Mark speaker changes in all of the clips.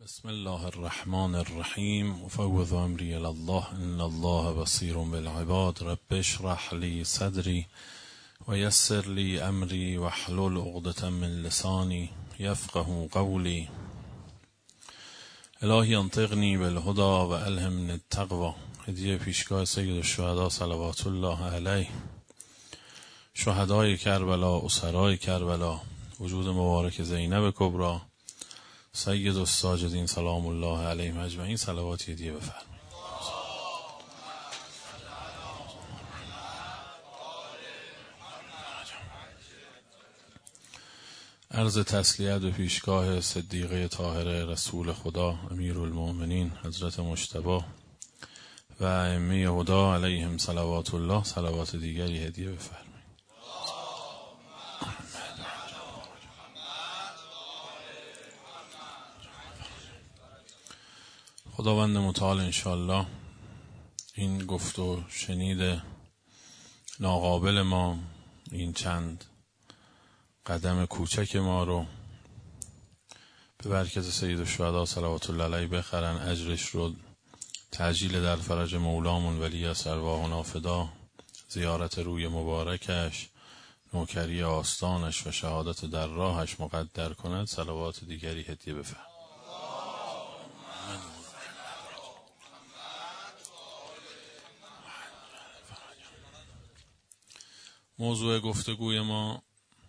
Speaker 1: بسم الله الرحمن الرحیم افوض امری الی الله ان الله بصیر بالعباد رب اشرح لی صدری و یسر لی امری واحلل عقدة من لسانی یفقهوا قولی. الهی انطقنی بالهدی و الهمنی التقوی. هدیه پیشگاه سید الشهدا صلوات الله علیه، شهدای کربلا، اسرای کربلا، وجود مبارک زینب کبری، سید الساجدین سلام الله علیهم اجمعین. صلواتی هدیه بفرمایید. عرض تسلیت به پیشگاه صدیقه طاهره رسول خدا امیرالمؤمنین حضرت مجتبی و ائمه هدی علیهم صلوات الله. صلوات دیگری هدیه بفرمایید. خداوند متعال انشاءالله این گفت و شنید ناقابل ما، این چند قدم کوچک ما رو به برکت سید الشهدا صلوات الله علیه بخرن، اجرش رو تعجیل در فرج مولامون ولی از ارواحنا فدا، زیارت روی مبارکش، نوکری آستانش و شهادت در راهش مقدر کند. صلوات دیگری هدیه بفرمایید. موضوع گفتگوی ما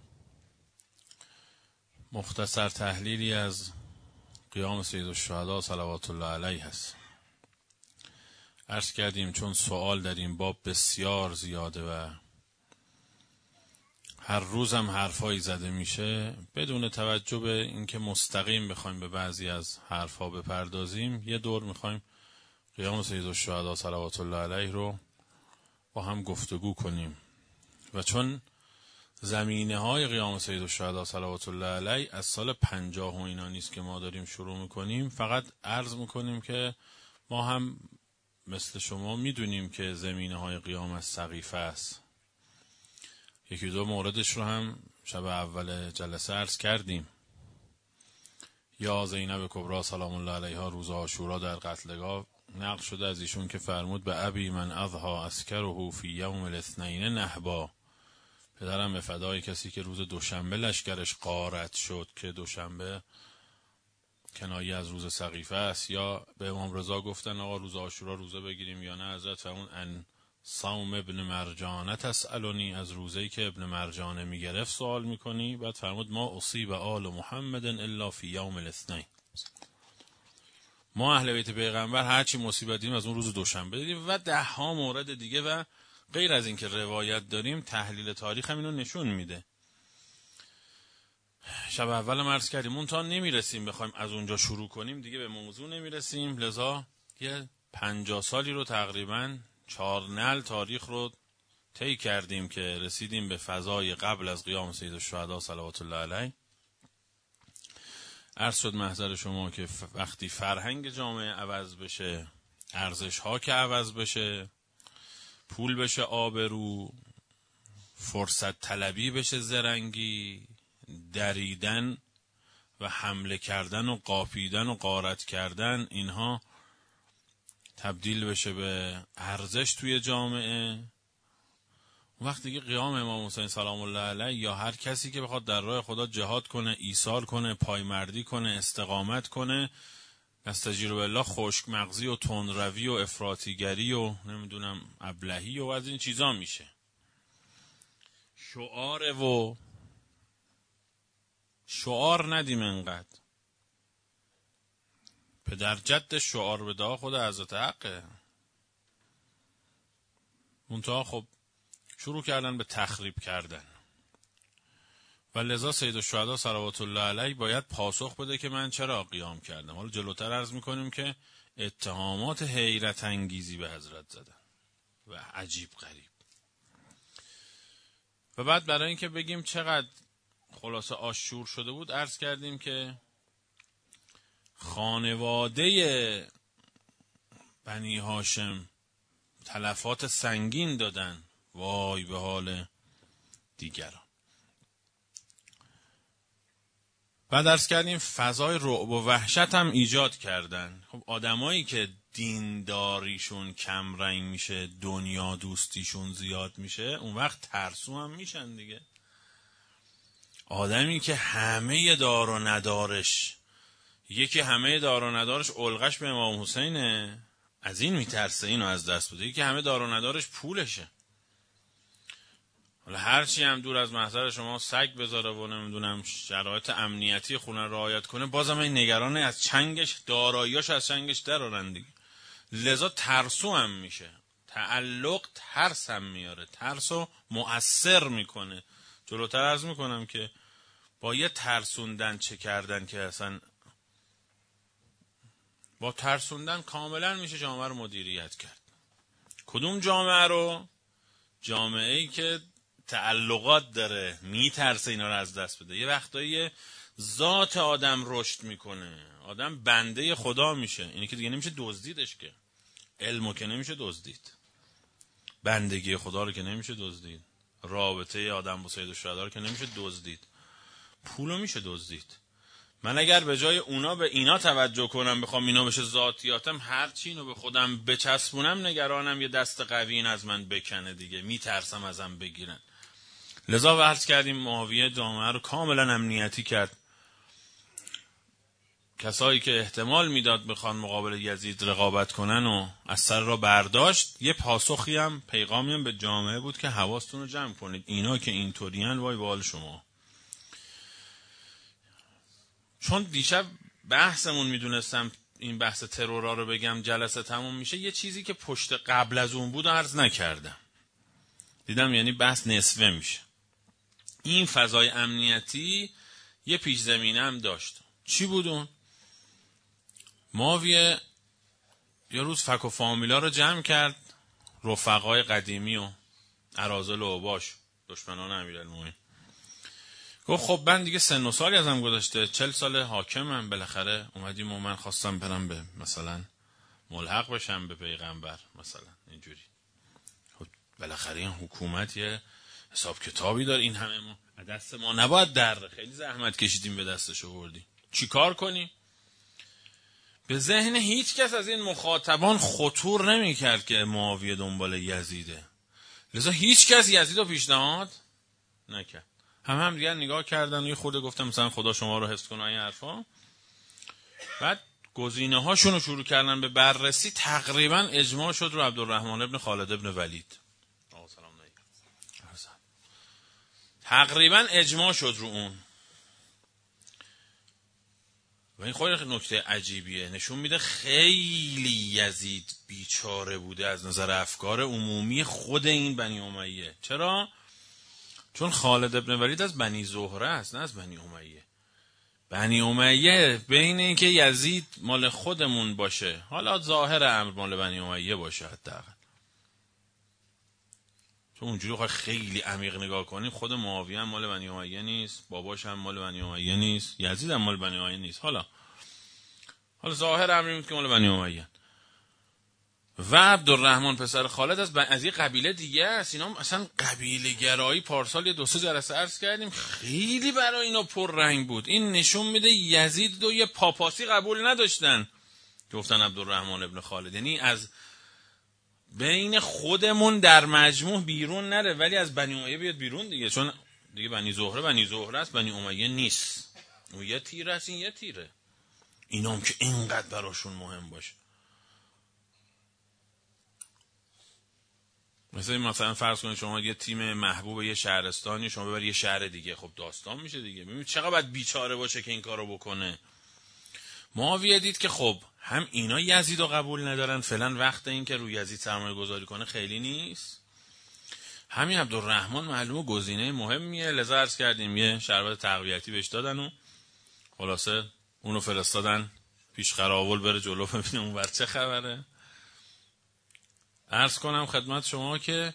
Speaker 1: مختصر تحلیلی از قیام سید الشهدا صلوات الله علیه است. عرض کردیم چون سوال در این باب بسیار زیاده و هر روز هم حرفایی زده میشه، بدون توجه به اینکه مستقیم بخوایم به بعضی از حرفا بپردازیم، یه دور میخوایم قیام سید الشهدا صلوات الله علیه رو با هم گفتگو کنیم. و چون زمینه های قیام سید الشهدا صلوات الله علیه از سال 50 و اینا نیست که ما داریم شروع میکنیم، فقط عرض میکنیم که ما هم مثل شما میدونیم که زمینه های قیام از سقیفه است. یکی دو موردش رو هم شب اول جلسه عرض کردیم. یا زینب کبری سلام الله علیها روز عاشورا در قتلگاه نقل شده از ایشون که فرمود به ابی من اضحی اسکره فی یوم الاثنین نهبا، پدرم به فدای کسی که روز دوشنبه لشکرش غارت شد، که دوشنبه کنایه از روز سقیفه است. یا به امام رضا گفتن آقا روز عاشورا روزه بگیریم یا نه؟ حضرت فرمون ان صوم ابن مرجانه تسألونی، از روزه‌ای که ابن مرجانه میگرفت سوال میکنی. بعد فرمود ما اصیب آل محمد الا فی یوم الاثنین، ما اهل بیت پیغمبر هرچی مصیبت دیدیم از اون روز دوشنبه دیدیم. و 10 مورد دیگه و غیر از این که روایت داریم، تحلیل تاریخ هم اینو نشون میده. شب اول عرض کردیم اون تا نمیرسیم بخوایم از اونجا شروع کنیم دیگه به موضوع نمیرسیم، لذا یه 50 سالی رو تقریباً 4 نعل تاریخ رو طی کردیم که رسیدیم به فضای قبل از قیام سید الشهدا صلوات الله علیه. عرض شد محضر شما که وقتی فرهنگ جامعه عوض بشه، ارزش ها که عوض بشه، پول بشه آبرو، فرصت طلبی بشه زرنگی، دریدن و حمله کردن و قاپیدن و غارت کردن، اینها تبدیل بشه به ارزش توی جامعه، وقتی که قیام امام حسین سلام الله علیه یا هر کسی که بخواد در راه خدا جهاد کنه، ایثار کنه، پایمردی کنه، استقامت کنه، نستجیر بالله خشک مغزی و تندروی و افراطیگری و نمیدونم ابلهی و از این چیزا میشه. شعار ندیم انقدر. پدر جد شعار بده خود حضرت حقه. منتها خب شروع کردن به تخریب کردن و لذا سید الشهدا صلوات الله علیه باید پاسخ بده که من چرا قیام کردم. حالا جلوتر عرض میکنیم که اتهامات حیرت انگیزی به حضرت زدن و عجیب غریب. و بعد برای اینکه بگیم چقدر خلاصه آشور شده بود، عرض کردیم که خانواده بنی هاشم تلفات سنگین دادن. وای به حال دیگران. بعد عرض کردیم فضای رعب و وحشت هم ایجاد کردن. خب آدمایی که دینداریشون کم رنگ میشه، دنیا دوستیشون زیاد میشه، اون وقت ترسو هم میشن دیگه. آدمی که همه دار و ندارش، یکی همه دار و ندارش علقش به امام حسینه، از این میترسه اینو از دست بده. یکی همه دار و ندارش پولشه. حالا هرچی هم دور از محضر شما سگ بذاره و نمیدونم شرایط امنیتی خونه رعایت کنه، بازم این نگرانه از چنگش، داراییاش از چنگش درارن دیگه. لذا ترسو هم میشه. تعلق ترس هم میاره، ترسو مؤثر میکنه. جلوتر عرض میکنم که با یه ترسوندن چه کردن که اصلا با ترسوندن کاملا میشه جامعه رو مدیریت کرد. کدوم جامعه رو؟ جامعه ای که تعلقات داره، میترسه اینا رو از دست بده. یه وقتایی ذات آدم رشد میکنه، آدم بنده خدا میشه. اینی که دیگه نمیشه دزدیدش، که علمو که نمیشه دزدید، بندگی خدا رو که نمیشه دزدید، رابطه آدم با سید الشهدا رو که نمیشه دزدید، پولو میشه دزدید. من اگر به جای اونا به اینا توجه کنم، بخوام اینا بشه ذاتیاتم، هر چی اینو به خودم بچسبونم، نگرانم یه دست قوی این از من بکنه دیگه، میترسم ازم بگیرن. لذا عرض کردیم معاویه جامعه رو کاملا امنیتی کرد. کسایی که احتمال میداد بخوان مقابل یزید رقابت کنن و از سر را برداشت. یه پاسخی هم، پیغامی هم به جامعه بود که حواستون رو جمع کنید، اینا که اینطورین وای بال شما. چون دیشب بحثمون میدونستم این بحث ترورا رو بگم جلسه تموم میشه، یه چیزی که پشت قبل از اون بود عرض نکردم، دیدم یعنی بحث نصفه میشه. این فضای امنیتی یه پیش زمینه هم داشت. چی بود اون؟ معاویه یه روز فک و فامیلا رو جمع کرد، رفقای قدیمی و اراذل و اوباش، دشمنان امیرالمومنین. گفت خب من دیگه سن و سالی ازم گذشته، 40 سال حاکمم، بالاخره اومدیم و من خواستم برم به مثلا ملحق بشم به پیغمبر مثلا اینجوری. خب بالاخره این حکومت یه حساب کتابی داره، این همه ما دست ما نباید در، خیلی زحمت کشیدیم به دستش آوردیم، چی کار کنیم؟ به ذهن هیچ کس از این مخاطبان خطور نمی کرد که معاویه دنبال یزیده. لذا هیچ کس یزید رو پیشنهاد نکرد. هم دیگه نگاه کردن و یه خورده گفتم مثلا خدا شما رو حفظ کنه این حرفا. بعد گزینه هاشون رو شروع کردن به بررسی. تقریبا اجماع شد رو عبدالرحمن ابن خالد ابن ولید. تقریبا اجماع شد رو اون. و این خیلی نکته عجیبیه، نشون میده خیلی یزید بیچاره بوده از نظر افکار عمومی خود این بنی امیه. چرا؟ چون خالد ابن ولید از بنی زهره است، نه از بنی امیه. بنی امیه بین این که یزید مال خودمون باشه، حالا ظاهر امر مال بنی امیه باشه حداقل، چون اونجوری خیلی عمیق نگاه کنیم خود معاویه هم مال بنی امیه نیست، باباش هم مال بنی امیه نیست، یزید هم مال بنی امیه نیست. حالا ظاهر امر این که مال بنی امیه. و عبدالرحمن پسر خالد از یه قبیله دیگه است. اینا اصلا قبیله گرایی پارسال یه 2-3 جلسه عرض کردیم، خیلی برای اینا پر رنگ بود. این نشون میده یزید رو یه پاپاسی قبول نداشتن، گفتن عبدالرحمن ابن خالد، یعنی از بین خودمون در مجموع بیرون نره، ولی از بنی امیه بیاد بیرون دیگه، چون دیگه بنی زهره است، بنی امیه نیست. اون یه تیره است، این یه تیره. اینا هم که اینقدر براشون مهم باشه. مثلا فرض کنید شما یه تیم محبوب یه شهرستانی، شما ببری یه شهر دیگه، خب داستان میشه دیگه. ببینید چقدر باید بیچاره باشه که این کارو بکنه. معاویه دید که خب هم اینا یزید رو قبول ندارن، فعلا وقت این که روی یزید سرمایه گذاری کنه خیلی نیست، همین عبدالرحمن معلومه گزینه مهمیه. لذا عرض کردیم یه شربت تقویتی بهش دادن و خلاصه اونو فرستادن پیش قراول بره جلو ببینه اون ور چه خبره. عرض کنم خدمت شما که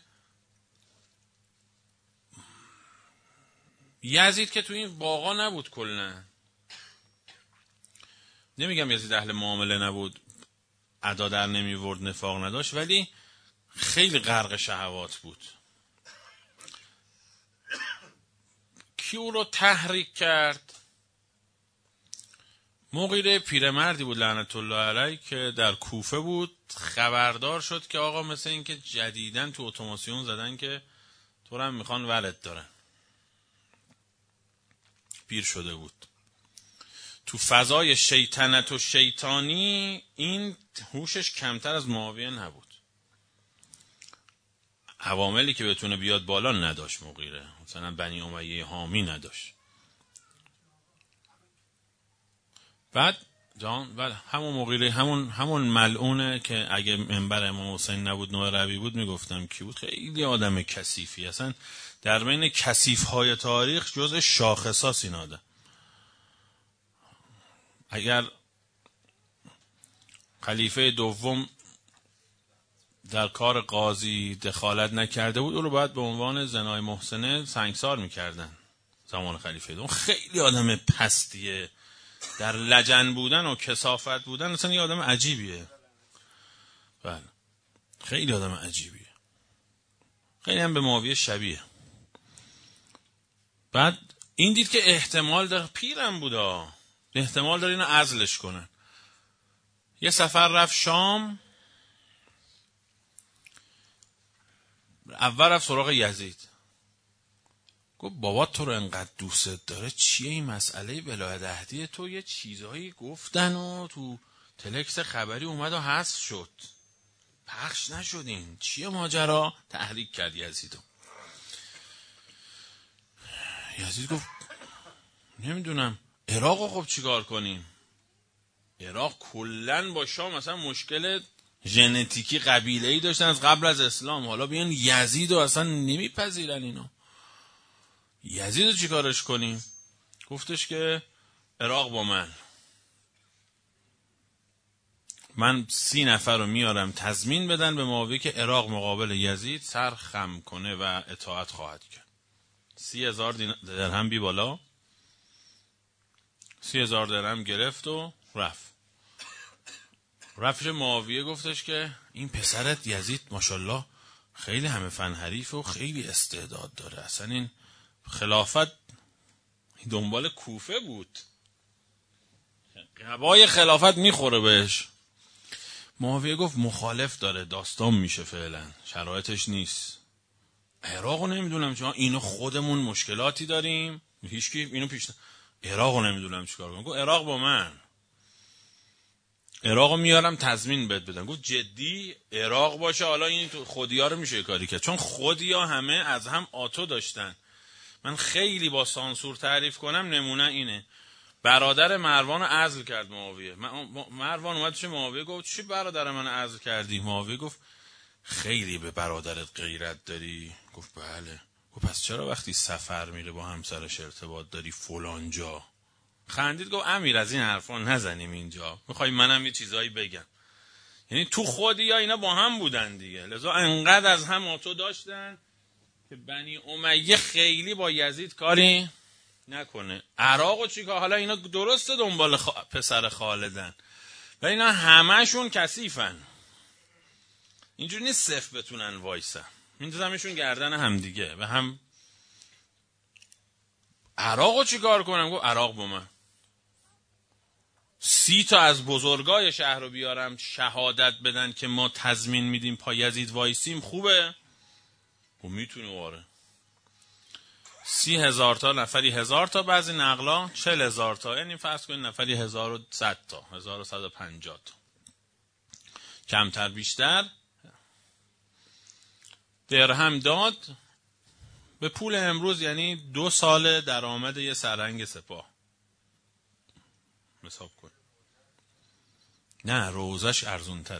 Speaker 1: یزید که تو این باغا نبود کلن، نمیگم یزید اهل معامله نبود، ادا در نمیورد، نفاق نداشت، ولی خیلی غرق شهوات بود. کی او رو تحریک کرد؟ مغیره پیرمردی بود لعنت الله علیه که در کوفه بود. خبردار شد که آقا مثل این که جدیدن تو اتوماسیون زدن که تو هم میخوان ولد دارن. پیر شده بود. تو فضای شیطنت و شیطانی این هوشش کمتر از معاویه نبود. عواملی که بتونه بیاد بالا نداشت مغیره. مثلا بنی امیه حامی نداشت. بعد همون مغیره همون ملعونه که اگه منبر امام حسین نبود نوح ربی بود میگفتم کی بود. خیلی آدم کثیفی، اصلا در بین کثیف‌های تاریخ جزء شاخصاست این آدم. اگر خلیفه دوم در کار قاضی دخالت نکرده بود او رو باید به عنوان زنای محسنه سنگسار میکردن زمان خلیفه دوم. خیلی آدم پستیه، در لجن بودن و کثافت بودن اصلا یه آدم عجیبیه. بله خیلی آدم عجیبیه، خیلی هم به معاویه شبیه. بعد این دید که احتمال داره، پیرم بودا، احتمال داره اینو عزلش کنن. یه سفر رفت شام. اول رفت سراغ یزید، گفت بابا تو رو انقدر دوست داره، چیه این مسئله ولایت عهدی تو؟ یه چیزایی گفتن و تو تلکس خبری اومد و حذف شد، پخش نشدین، چیه ماجرا؟ تحریک کرد یزیدو. یزید گفت نمیدونم عراق خب چیکار کنیم؟ عراق کلن با شام مثلا مشکل ژنتیکی قبیله‌ای داشتن از قبل از اسلام، حالا بیان یزیدو اصلا نمیپذیرن اینا، یزیدو چیکارش کنیم؟ گفتش که عراق با من 30 نفر رو میارم تضمین بدن به معاویه که عراق مقابل یزید سر خم کنه و اطاعت خواهد کرد. 30,000 درهم بی بالا، 30,000 درهم گرفت و رفتش معاویه گفتش که این پسرت یزید ماشاءالله خیلی همه فن حریفه و خیلی استعداد داره، اصلا این خلافت دنبال کوفه بود، قبای خلافت میخوره بهش. معاویه گفت مخالف داره، داستان میشه، فعلا شرایطش نیست. عراقو نمیدونم چون اینو خودمون مشکلاتی داریم، هیچکی اینو عراقو نمیدونم چیکار کنم. گفت عراق با من، عراقو میارم تضمین بدم. گفت جدی؟ عراق باشه؟ حالا این تو خودیا رو میشه کاری کرد، چون خودیا همه از هم آتو داشتن. من خیلی با سانسور تعریف کنم نمونه اینه. برادر مروان رو عزل کرد معاویه. مروان اومد چه معاویه گفت چی برادر من عزل کردی؟ معاویه گفت خیلی به برادرت غیرت داری. گفت بله. گفت پس چرا وقتی سفر میره با همسرش ارتباط داری فلان جا؟ خندید گفت امیر از این حرفا نزنیم اینجا، میخوای منم یه چیزایی بگم. یعنی تو خودی یا اینا با هم بودن دیگه، لذا انقدر از هم آتو داشتن که بنی امیه خیلی با یزید کاری نکنه. عراقو چیکار؟ حالا اینا درسته دنبال پسر خالدن و اینا همهشون کثیفن، اینجوری نیست صفر بتونن وایسن، میندازمشون گردن هم دیگه و هم. عراقو چیکار کنم؟ گفت عراق با من 30 تا از بزرگای شهر رو بیارم شهادت بدن که ما تضمین میدیم پا یزید وایسیم، خوبه؟ خب میتونه واره. 30,000 تا نفری 1000 تا، بعضی نقلا 40,000 تا، یعنی فرض کنید نفری 1100 تا 1150 تا، کمتر بیشتر درهم داد به پول امروز، یعنی 2 سال درآمد یه سرهنگ سپاه. حساب کن. نه روزش ارزون تره،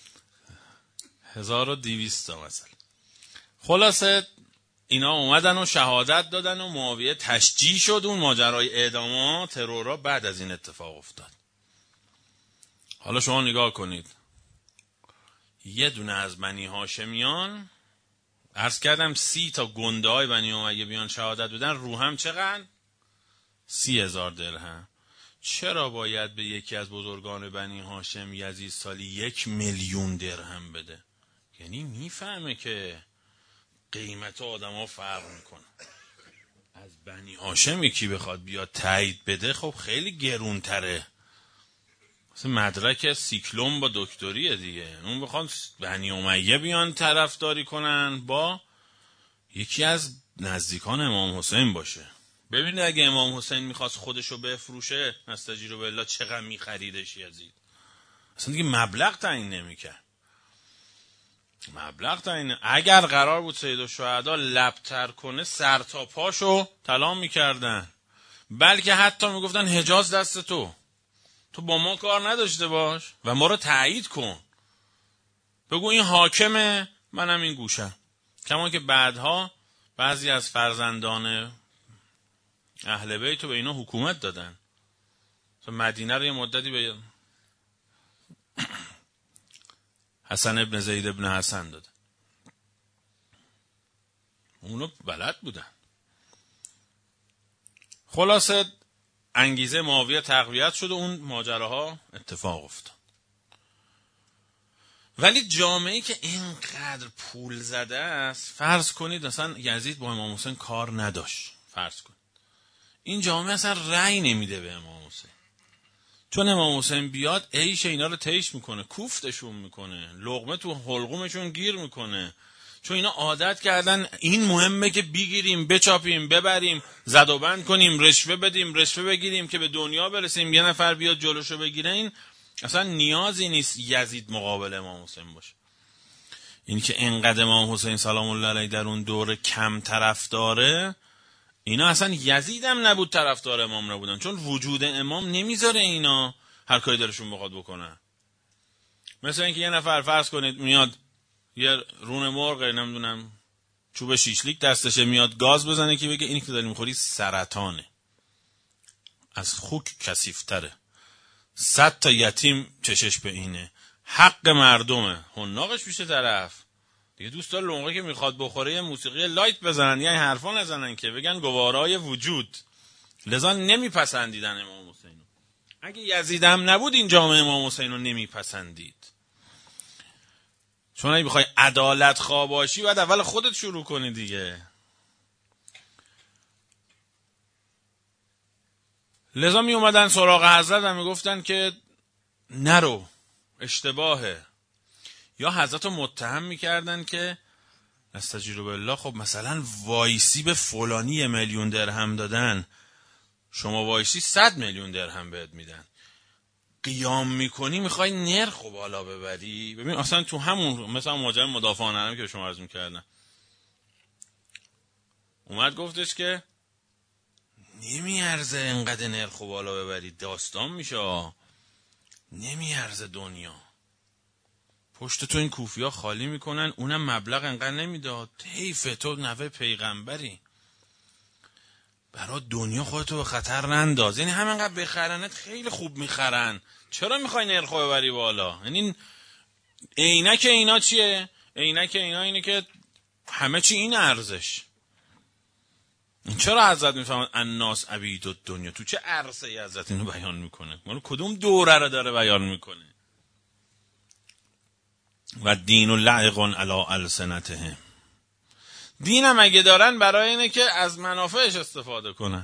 Speaker 1: 1200 تا مثلا. خلاصه اینا اومدن و شهادت دادن و معاویه تشجیع شد. اون ماجرای اعدام ترورا بعد از این اتفاق افتاد. حالا شما نگاه کنید، یه دونه از بنی هاشمیان، عرض کردم 30 تا گنده های بنی امیه بیان شهادت بدن، رو هم چقدر؟ 30,000 درهم. چرا باید به یکی از بزرگان بنی هاشم یزید سالی 1,000,000 درهم بده؟ یعنی میفهمه که قیمت آدم ها فرق میکنه. از بنی هاشم یکی بخواد بیاد تایید بده، خب خیلی گرونتره مثلا مدرک سیکلوم با دکتریه دیگه. اون بخوان بنی امیه بیان طرفداری کنن با یکی از نزدیکان امام حسین باشه. ببینید اگه امام حسین میخواست خودشو بفروشه نستجیرو بالله چقدر میخریدش یزید. اصلا دیگه مبلغ تعیین نمیکرد. اگر قرار بود سید الشهدا لبتر کنه سر تا پاشو طلا میکردن، بلکه حتی میگفتن حجاز دست تو با ما کار نداشته باش و ما رو تایید کن، بگو این حاکمه منم این گوشم. کما که بعدها بعضی از فرزندان اهل بیت به اینا حکومت دادن. مدینه رو یه مدتی به حسن ابن زید ابن حسن دادن، اونو بلد بودن. خلاصه انگیزه معاویه تقویت شد و اون ماجراها اتفاق افتاد. ولی جامعه‌ای که اینقدر پول زده است، فرض کنید مثلا یزید با امام حسین کار نداشت، فرض کنید این جامعه اصلا رأی نمیده به امام حسین، چون امام حسین بیاد عیش اینا رو طیش میکنه، کوفتشون میکنه، لقمه تو حلقومشون گیر میکنه، چون اینا عادت کردن این مهمه که بگیریم، بچاپیم، ببریم، زد و بند کنیم، رشوه بدیم، رشوه بگیریم که به دنیا برسیم، یه نفر بیاد جلوشو بگیره. این اصلا نیازی نیست یزید مقابل امام حسین باشه. این که انقدر امام حسین سلام الله علیه در اون دوره کم طرفداره، اینا اصلا یزید هم نبود طرفدار امام نبودن، چون وجود امام نمیذاره اینا هر کاری دلشون بخواد بکنن. مثلا اینکه یه نفر فرض کنید میاد یه رون مرغ نمیدونم چوب شیشلیک دستشه، میاد گاز بزنه که بگه اینی که داری میخوری سرطانه، از خوک کثیف‌تره، 100 تا یتیم چشش به اینه، حق مردمه، حناقش میشه طرف دیگه. دوست داره لقمه که میخواد بخوره یه موسیقی لایت بزنن، یعنی حرفا نزنن که بگن گوارای وجود. لذا نمیپسندیدن امام حسین. اگه یزید هم نبود این جامعه امام حسین رو نمیپسندید، چون اگه بخوای عدالت خواه باشی باید اول خودت شروع کنی دیگه. لذا می اومدن سراغ حضرت و می گفتن که نرو، اشتباهه. یا حضرت رو متهم می کردن که نستجیرو بالله، خب مثلا وایسی به فلانی 1 میلیون درهم دادن، شما وایسی 100 میلیون درهم بهت میدن، قیام میکنی میخوای نرخ رو بالا ببری. ببین اصلا تو همون مثلا ماجرای مدافعان حرم که شما عرض میکردن، اومد گفتش که نمیارزه انقدر نرخ رو بالا ببری، داستان میشه، نمیارزه دنیا. پشت تو این کوفیا خالی میکنن، اونم مبلغ انقدر نمیداد، حیف تو نوه پیغمبری، برای دنیا خودتو به خطر ننداز. یعنی همینقدر بخرنت خیلی خوب میخرن، چرا میخوای نرخو ببری بالا؟ یعنی عینک اینا چیه؟ عینک اینا اینه که همه چی این ارزش. چرا حضرت میفهمن الناس عبید الدنیا؟ تو چه عرصه ای حضرت اینو بیان میکنه؟ مالو کدوم دوره رو داره بیان میکنه؟ و دین لعق علی السنتهم، دینم اگه دارن برای اینه که از منافعش استفاده کنن.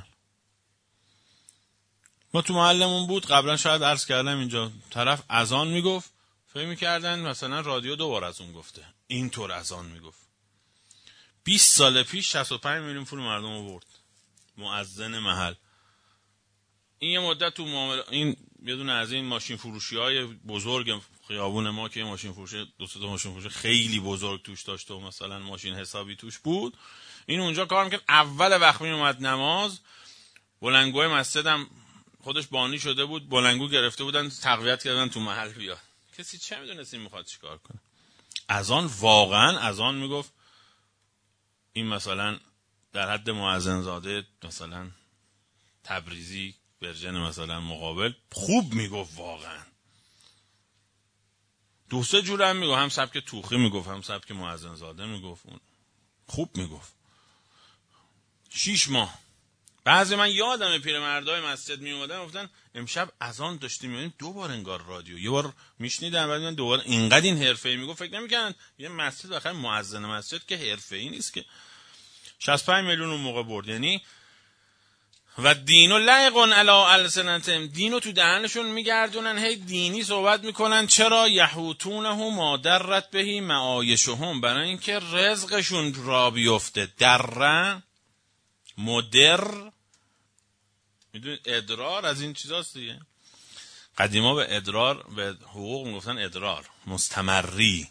Speaker 1: ما تو محلمون بود قبلا، شاید عرض کردم اینجا، طرف اذان میگفت فکر میکردن مثلا رادیو 2 بار از اون گفته، اینطور اذان میگفت. 20 سال پیش 65 میلیون پول مردم آورد مؤذن محل. این یه مدت تو این یه دونه از این ماشین فروشی های بزرگ خیابون ما که ماشین فروشی 2 ماشین فروشی خیلی بزرگ توش داشت و مثلا ماشین حسابی توش بود، این اونجا کار میکرد. اول وقت میومد نماز، بلنگوی مسجد هم خودش بانی شده بود، بلنگو گرفته بودن تقویت کردن تو محل بیاد. کسی چه میدونست این میخواد چیکار کنه؟ اذان واقعا اذان میگفت این مثلا در حد مؤذن زاده مثلا تبریزی ورژن مثلا مقابل خوب میگفت، واقعا 2-3 جور هم میگفت، هم سبک توخی میگفت، هم سبک مؤذن زاده میگفت، خوب میگفت. 6 ماه بعضی من یادم پیرمردای مسجد میومدن گفتن امشب اذان داشتیم میبینیم 2 بار انگار رادیو، یه بار میشنیدم بعد من دوباره. اینقدر این حرفه‌ای میگفت فکر نمی‌کردن یه مسجد آخر مؤذن مسجد که حرفه‌ای نیست که. 65 میلیون اون موقع برد. یعنی و دینو لعقون علی السنتهم، دینو تو دهنشون میگردونن، هی دینی صحبت میکنن. چرا؟ یحوتونه ما درت بهی معایشهم، برای اینکه رزقشون را بیفته. در مدر، میدونید ادرار از این چیزاست دیگه. قدیما به ادرار، به حقوق میگفتن ادرار، مستمری.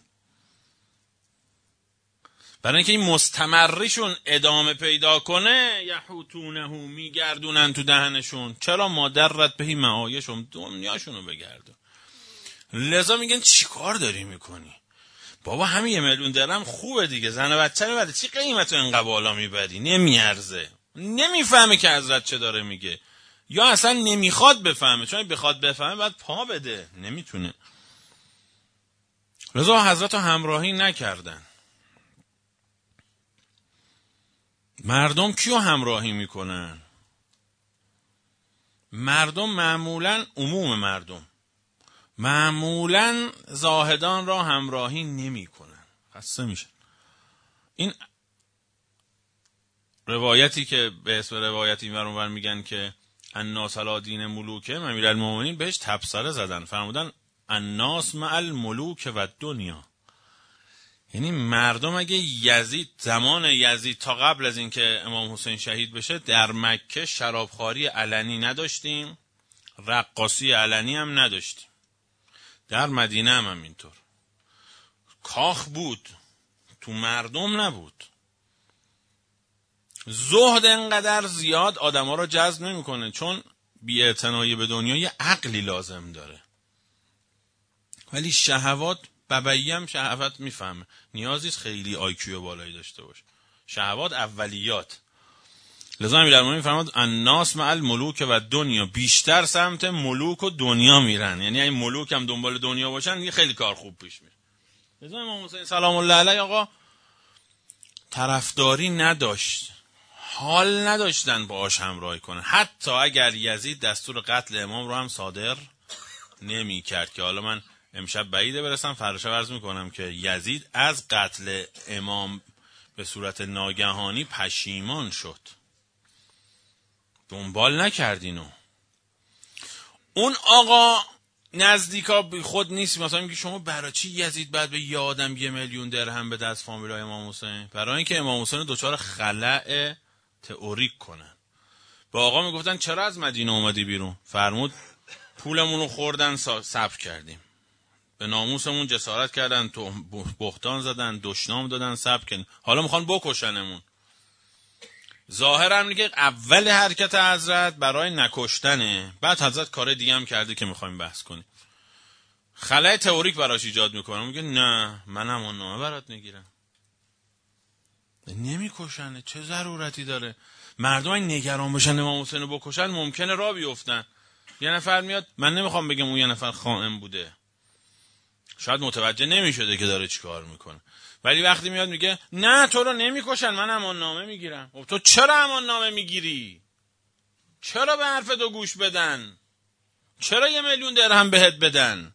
Speaker 1: برای اینکه این مستمریشون ادامه پیدا کنه، یحوتونه میگردونن تو دهنشون. چرا؟ مادرت بهی معایشون، دنیاشونو بگردون. لذا میگن چی کار داری میکنی؟ بابا همین 1 میلیون درهم خوبه دیگه، زن و بچه میبره، چی قیمتو اینقدر بالا میبری؟ نمیارزه. نمیفهمه که حضرت چه داره میگه، یا اصلا نمیخواد بفهمه، چون بخواد بفهمه باید پا بده، نمیتونه. لذا حضرت رو همراهی نکردن. مردم کیو همراهی میکنن؟ مردم معمولا، عموم مردم معمولا زاهدان را همراهی نمیکنن، خسته میشن. این روایتی که به اسم روایتی اینور میگن که الناس علی دین ملوکه، امیرالمومنین بهش تبصره زدن، فرمودن الناس مع الملوک و دنیا. یعنی مردم اگه یزید، زمان یزید تا قبل از اینکه امام حسین شهید بشه، در مکه شرابخواری علنی نداشتیم، رقاصی علنی هم نداشتیم. در مدینه هم همینطور. کاخ بود، تو مردم نبود. زهد انقدر زیاد آدم ها رو جذب نمی کنه، چون بی‌اعتنایی به دنیا یه عقلی لازم داره. ولی شهوات، ببعی هم شهوت میفهمه، نیازیست خیلی آیکیو بالایی داشته باشه. شهوات اولیات. لذا امیرالمومنین فرمود الناس مع الملوک و دنیا، بیشتر سمت ملوک و دنیا میرن. یعنی این ملوک هم دنبال دنیا باشن، یه خیلی کار خوب پیش میره. لذا امام حسین سلام الله علیه آقا طرفداری نداشت، حال نداشتن باهاش همراهی کنن. حتی اگر یزید دستور قتل امام رو هم صادر نمی کرد، که حالا من امشب بعیده برسم، فردا عرض میکنم که یزید از قتل امام به صورت ناگهانی پشیمان شد، دنبال نکردینو. اون آقا نزدیکا بی خود نیست. مثلا میگه شما برای چی یزید بعد به یه آدم 1 میلیون درهم بده از فامیلای امام حسین؟ برای اینکه امام حسین دچار خلأ تئوریک کنن. با آقا میگفتن چرا از مدینه اومدی بیرون؟ فرمود پولمون رو خوردن، صبر کردیم، به ناموسمون جسارت کردن، تو بهتان زدن، دشنام دادن، صبر کردیم، حالا میخوان بکشنمون. ظاهر هم میگه اول حرکت حضرت برای نکشتنه، بعد حضرت کار دیگه هم کرده که میخوایم بحث کنیم. خلأ تئوریک براش ایجاد میکنه، میگه نه من امان نامه برات میگیرم. نمیکشنه، چه ضرورتی داره؟ مردم این نگران بشن امام حسین رو بکشن، ممکنه راه بیفتن. یه نفر میاد، من نمیخوام بگم اون یه نفر خائن بوده، شاید متوجه نمیشده که داره چی کار میکنه، ولی وقتی میاد میگه نه تو رو نمیکشن، من امان نامه میگیرم. تو چرا امان نامه میگیری؟ چرا به حرف تو گوش بدن؟ چرا 1 میلیون درهم بهت بدن؟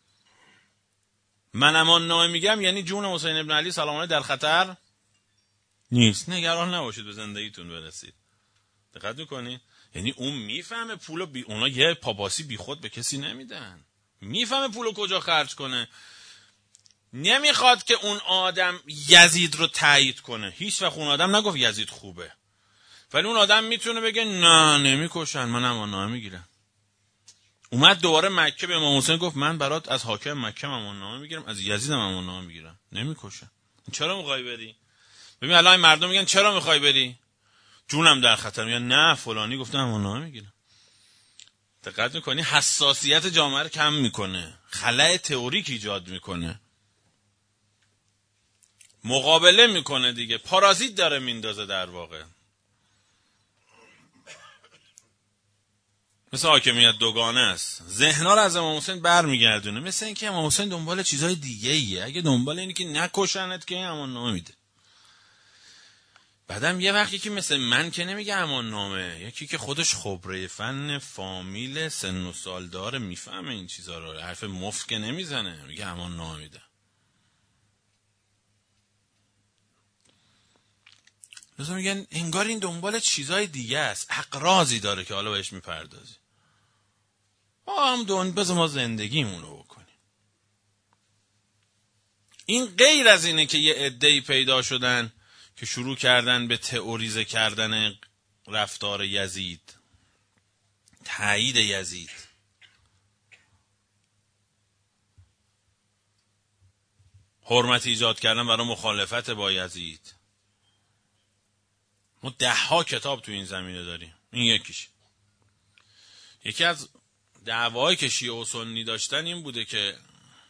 Speaker 1: من امان نامه میگم یعنی جون حسین ابن علی سلام الله در خطر نیست، نگران نباشید به زندگیتون برسید. دقت میکنید؟ یعنی اون میفهمه پولو اونا یه پاپاسی بی خود به کسی نمیدن، میفهمه پولو کجا خرج کنه. نمیخواد که اون آدم یزید رو تایید کنه. هیچ وقت اون آدم نگفت یزید خوبه، ولی اون آدم میتونه بگه نه نمیکشن، من امان نامه میگیرم. اومد دوباره مکه به امام حسین گفت من برات از حاکم مکه امان نامه میگیرم، از یزید امان نامه میگیرم، نمیکشن. چرا میخوای بری؟ ببین الان مردم میگن چرا میخوای بری؟ جونم در خطر. میگن نه فلانی گفته امان نامه میگیرم. دقت میکنی؟ حساسیت جامعه رو کم میکنه، خلأ تئوریک ایجاد میکنه، مقابله میکنه دیگه، پارازیت داره میندازه در واقع. مثل حاکمیت دوگانه است، ذهن‌ها رو از امام حسین برمیگردونه. مثل اینکه امام حسین دنبال چیزای دیگه ایه. اگه دنبال اینه که نکشنت که امان نامه میده. بعدم یه وقتی که مثل من که نمیگه امان نامه، یکی که خودش خبره فن فامیل سن و سال داره، میفهمه این چیزا رو، حرف مفت که نمیزنه، میگه امان نامه میده. لذا میگن انگار این دنبال چیزای دیگه است، اقراضی داره که حالا بهش میپردازی. بذار ما زندگیمون رو بکنیم. این غیر از اینه که یه عده‌ای پیدا شدن که شروع کردن به تئوریزه کردن رفتار یزید، تایید یزید. حرمت ایجاد کردن برای مخالفت با یزید. ما 10 کتاب تو این زمینه داریم. این یکیش. یکی از دعوایی که شیعه و سنی داشتن این بوده که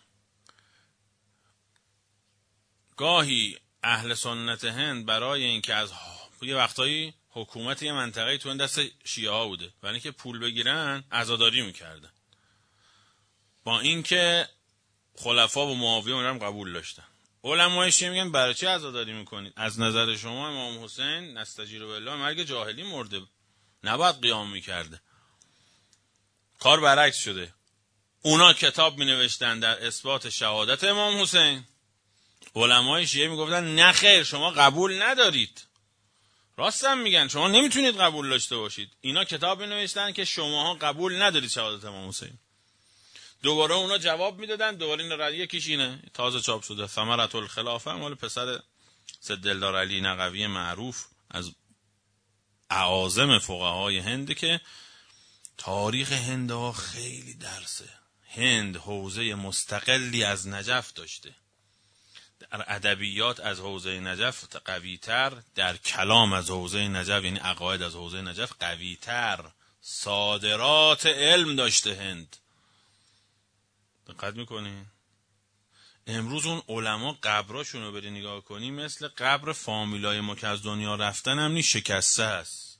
Speaker 1: گاهی اهل سنت هند برای اینکه از یه وقتایی حکومت یه منطقه تو این دست شیعه ها بوده، برای اینکه پول بگیرن عزاداری میکردن، با اینکه خلفا و معاویه هم قبول داشتن. علمای شیعه میگن برای چی عزاداری میکنید؟ از نظر شما امام حسین نستجیر بالله مرگ جاهلی مرده، نباید قیام میکرده. کار برعکس شده. اونا کتاب مینوشتن در اثبات شهادت امام حسین، علمای شیعه میگفتن نه خیر، شما قبول ندارید. راستم میگن، شما نمیتونید قبول داشته باشید. اینا کتاب مینوشتن که شماها قبول ندارید شهادت امام حسین. دوباره اونا جواب میدادن، دوباره این رد یکیش اینه تازه چاپ شده، ثمرة الخلافه، مال پسر سیدالدار علی نقوی معروف از اعاظم فقهای هند که تاریخ هند ها خیلی درسه. هند حوزه مستقلی از نجف داشته، در ادبیات از حوزه نجف قوی‌تر، در کلام از حوزه نجف یعنی عقاید از حوزه نجف قوی‌تر، صادرات علم داشته هند. دقت میکنی؟ امروز اون علما قبراشون رو بری نگاه کنی مثل قبر فامیلای ما که از دنیا رفتن هم نیست، شکسته است.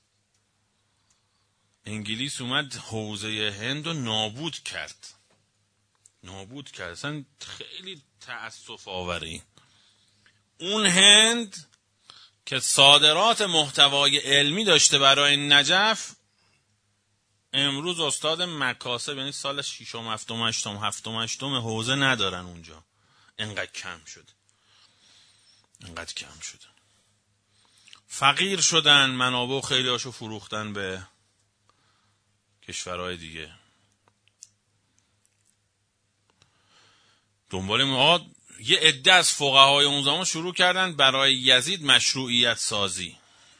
Speaker 1: انگلیس اومد حوزه هند رو نابود کرد. اصلا خیلی تأسف آوری. اون هند که صادرات محتوای علمی داشته برای نجف، امروز استاد مکاسب یعنی سال 6م 7م 8م حوزه ندارن اونجا. انقدر کم شده. فقیر شدن، منابع خیلی هاشو فروختن به کشورهای دیگه. دنبال ما یه عده از فقهای اون زمان شروع کردن برای یزید مشروعیت سازی.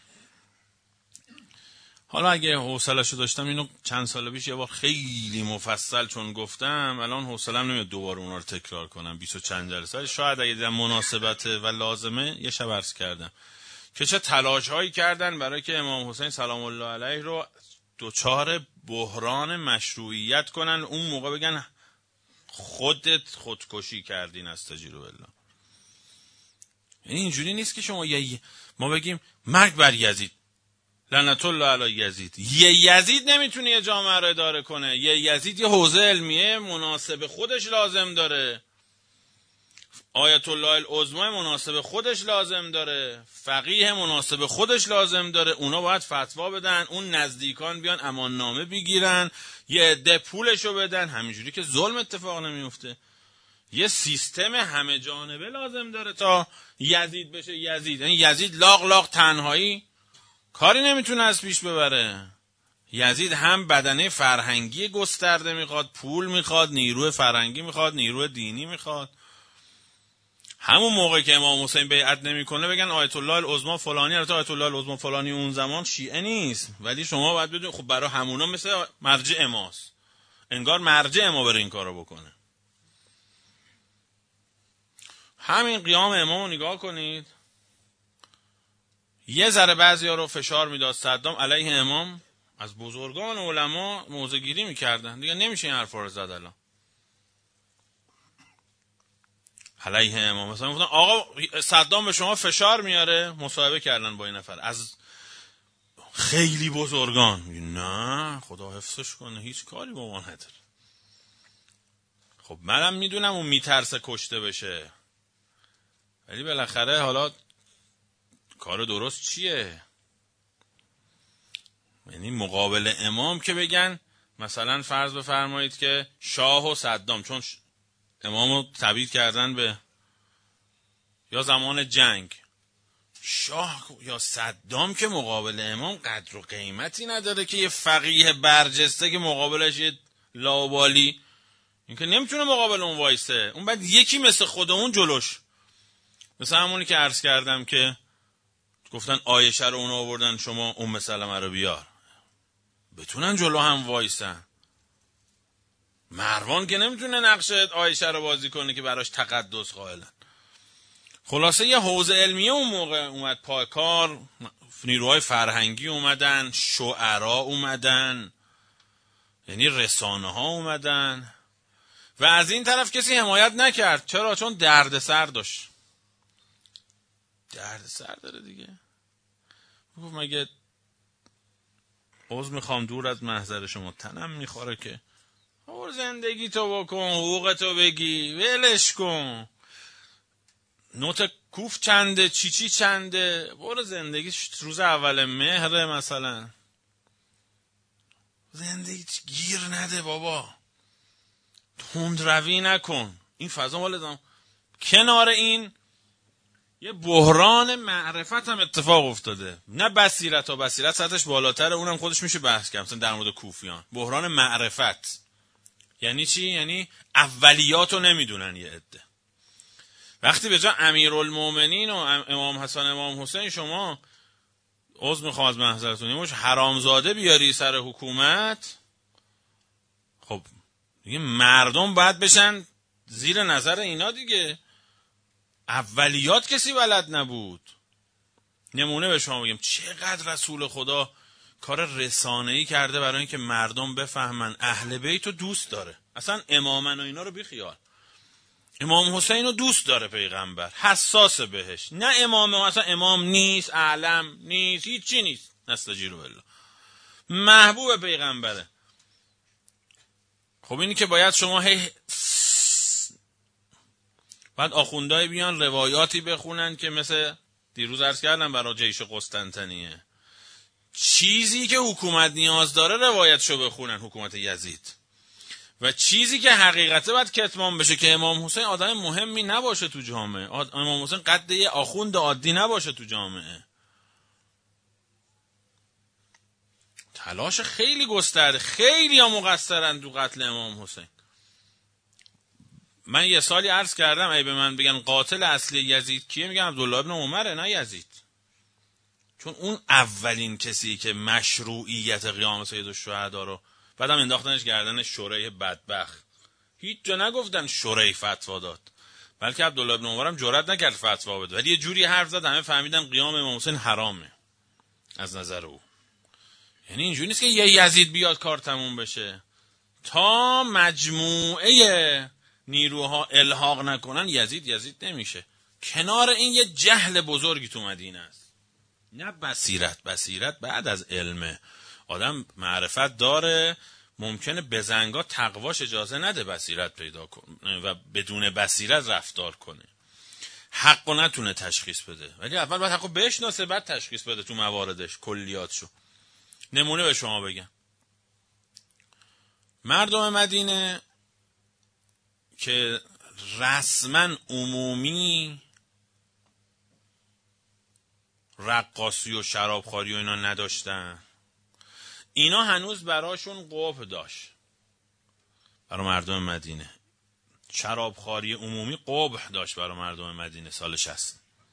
Speaker 1: حالا اگه حوصله‌شو داشتم اینو چند سال پیش یه بار خیلی مفصل چون گفتم، الان حوصله‌ام نمیاد دوباره اونا رو تکرار کنم. 20 و چند جلسه شاید اگه در مناسبت و لازمه یه شب عرض کردم که چه تلاش‌هایی کردن برای که امام حسین سلام الله علیه رو دوچار بحران مشروعیت کنن. اون موقع بگن خودت خودکشی کردین استجیر بالله. یعنی اینجوری نیست که شما ما بگیم مرگ بر یزید، لعنت الله علی یزید. یه یزید نمیتونه یه جامعه رو اداره کنه. یه یزید یه حوزه علمیه مناسب خودش لازم داره، آیت الله العظمی مناسب خودش لازم داره، فقیه مناسب خودش لازم داره. اونا باید فتوا بدن، اون نزدیکان بیان امان نامه بگیرن، یه عده پولشو بدن. همینجوری که ظلم اتفاق نمیفته. یه سیستم همه جانبه لازم داره تا یزید بشه یزید. یعنی یزید لاغ تنهایی کاری نمیتونه از پیش ببره. یزید هم بدنه فرهنگی گسترده میخواد، پول میخواد، نیروی فرهنگی میخواد، نیروی دینی میخواد. همون موقع که امام حسین بیعت نمیکنه بگن آیت الله العظمی فلانی، البته آیت الله العظمی فلانی اون زمان شیعه نیست، ولی شما باید بدونید خب برای همونا مثل مرجع ماست، انگار مرجع ما بره این کارو بکنه. همین قیام امامو نگاه کنید، یه ذره بعضیا رو فشار میداد صدام علیه امام، از بزرگان علما موضع گیری میکردن. دیگه نمیشه این حرفا رو زد. الان علیه امام مثلا گفتن آقا صدام به شما فشار میاره، مصاحبه کردن با این نفر از خیلی بزرگان. نه خدا حفظش کنه، هیچ کاری با ما نداره. خب منم میدونم اون میترسه کشته بشه، ولی بالاخره حالا کار درست چیه؟ یعنی مقابل امام که بگن مثلا فرض بفرمایید که شاه و صدام، چون امامو تبعید کردن به یا زمان جنگ، شاه یا صدام که مقابل امام قدر و قیمتی نداره که یه فقیه برجسته که مقابلش یه لاابالی، این که نمیتونه مقابل اون وایسه. اون بعد یکی مثل خودمون جلوش، مثل همونی که عرض کردم که گفتن عایشه رو اون آوردن شما ام سلمه رو بیار، بتونن جلو هم وایسن. مروان که نمیتونه نقش عایشه رو بازی کنه که براش تقدس قائلن. خلاصه یه حوزه علمیه اون موقع اومد پایکار، نیروهای فرهنگی اومدن، شعرا اومدن، یعنی رسانه ها اومدن و از این طرف کسی حمایت نکرد. چرا؟ چون دردسر داشت. دردسر داره دیگه. مگه عذر میخوام دور از محضر شما، تنم میخوره که زندگی تو بکن، حقوق تو بگی، ولش کن، نوت کوف چنده، چی چنده، برو زندگی روز اول مهره مثلا، زندگی گیر نده بابا، تند روی نکن. این فضا مال کنار این یه بحران معرفت هم اتفاق افتاده، نه بصیرت ها، بصیرت سطحش بالاتره، اونم خودش میشه بحث کرد. مثلا در مورد کوفیان بحران معرفت یعنی چی؟ یعنی اولیات رو نمیدونن یه عده. وقتی به جا امیرالمومنین و امام حسن امام حسین شما عذر میخوام از محضرتون یه حرامزاده بیاری سر حکومت، خب دیگه مردم باید بشن زیر نظر اینا دیگه. اولیات کسی بلد نبود. نمونه به شما بگم، چقدر رسول خدا کار رسانه‌ای کرده برای اینکه مردم بفهمن اهل بیت رو دوست داره. اصلا امامن و اینا رو بیخیال، امام حسین رو دوست داره پیغمبر، حساس بهش. نه امام اصلا امام نیست، اعلم نیست، هیچی نیست، نستجیرو بالله، محبوب پیغمبره. خب اینی که باید شما بعد آخوندهای بیان روایاتی بخونن که مثل دیروز عرض کردم برای جیش قسطنطنیه، چیزی که حکومت نیاز داره روایتشو بخونن، حکومت یزید، و چیزی که حقیقته باید کتمان بشه که امام حسین آدم مهمی نباشه تو جامعه، امام حسین قد یه آخوند عادی نباشه تو جامعه. تلاش خیلی گسترده، خیلی ها مقصرن تو قتل امام حسین. من یه سالی عرض کردم ای به من بگن قاتل اصلی یزید کیه، میگم عبدالله ابن عمره، نه یزید. چون اون اولین کسی که مشروعیت قیام سیدالشهدا رو بعدم انداختنش گردن شریح بدبخت. هیچ جا نگفتن شریح فتوا داد، بلکه عبدالله ابن عمر هم جرئت نکرد فتوا بده، ولی یه جوری حرف زد همه فهمیدن قیام امام حسین حرامه از نظر او. یعنی اینجوری نیست که یه یزید بیاد کار تموم بشه، تا مجموعه نیروها الحاق نکنن یزید نمیشه. کنار این یه جهل بزرگی تو مدینه است، نه بصیرت بعد از علمه. آدم معرفت داره، ممکنه بزنگا تقواش اجازه نده بصیرت پیدا کنه و بدون بصیرت رفتار کنه، حقو نتونه تشخیص بده، ولی اول باید حقو بشناسه بعد تشخیص بده تو مواردش کلیاتشو. نمونه به شما بگم، مردم مدینه که رسما عمومی رقاصی و شرابخواری و اینا نداشتن، اینا هنوز براشون قبح داشت. برای مردم مدینه شرابخواری عمومی قبح داشت برای مردم مدینه سال 60.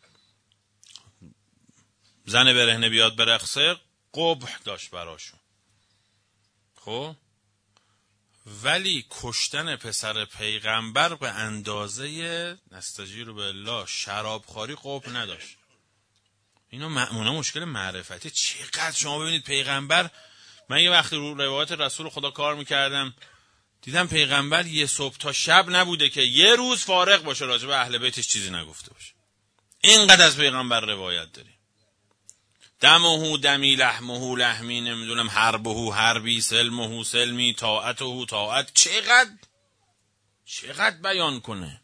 Speaker 1: زن برهنه بیاد برقصه قبح داشت براشون. خب ولی کشتن پسر پیغمبر به اندازه نستجیر بالله شرابخواری قبح نداشت. اینا معمولا مشکل معرفتی. چقدر شما ببینید پیغمبر، من یه وقتی رو روایت رسول خدا کار میکردم دیدم پیغمبر یه صبح تا شب نبوده که یه روز فارغ باشه راجع به اهل بیتش چیزی نگفته باشه. اینقدر از پیغمبر روایت داریم. دمه دمی، لحمه لحمی، نمیدونم حربه حربی، سلمه سلمی، طاعته طاعت. چقدر بیان کنه.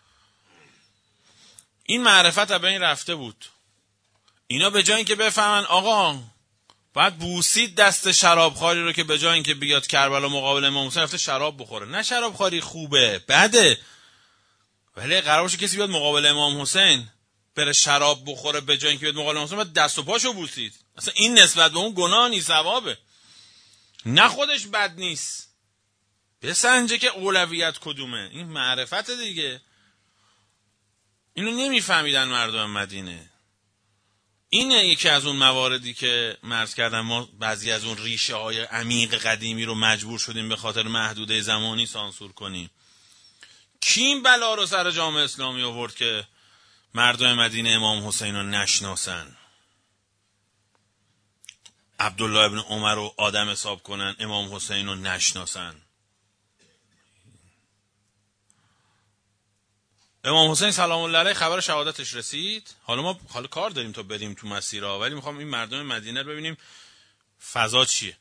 Speaker 1: این معرفت به این رفته بود. اینا به جای اینکه بفهمن آقا باید بوسید دست شرابخواری رو که به جای اینکه بیاد کربلا مقابل امام حسین رفته شراب بخوره. نه شرابخواری خوبه، بده، ولی قرار باشه کسی بیاد مقابل امام حسین بره شراب بخوره به جای اینکه بیاد مقابل امام حسین باید دست و پاشو بوسید. اصلا این نسبت به اون گناه نیست، ثوابه. نه خودش بد نیست، بسنجه که اولویت کدومه. این معرفت دیگه. اینو نمیفهمیدن مردم مدینه. اینه یکی از اون مواردی که مرز کردم ما بعضی از اون ریشه های عمیق قدیمی رو مجبور شدیم به خاطر محدوده زمانی سانسور کنیم. کی این بلا رو سر جامعه اسلامی آورد که مردم مدینه امام حسین رو نشناسن؟ عبدالله ابن عمر رو آدم حساب کنن، امام حسین رو نشناسن. امام حسین سلام الله علیه خبر شهادتش رسید. حالا ما کار داریم تا بریم تو مسیرها، ولی میخوام این مردم مدینه رو ببینیم فضا چیه.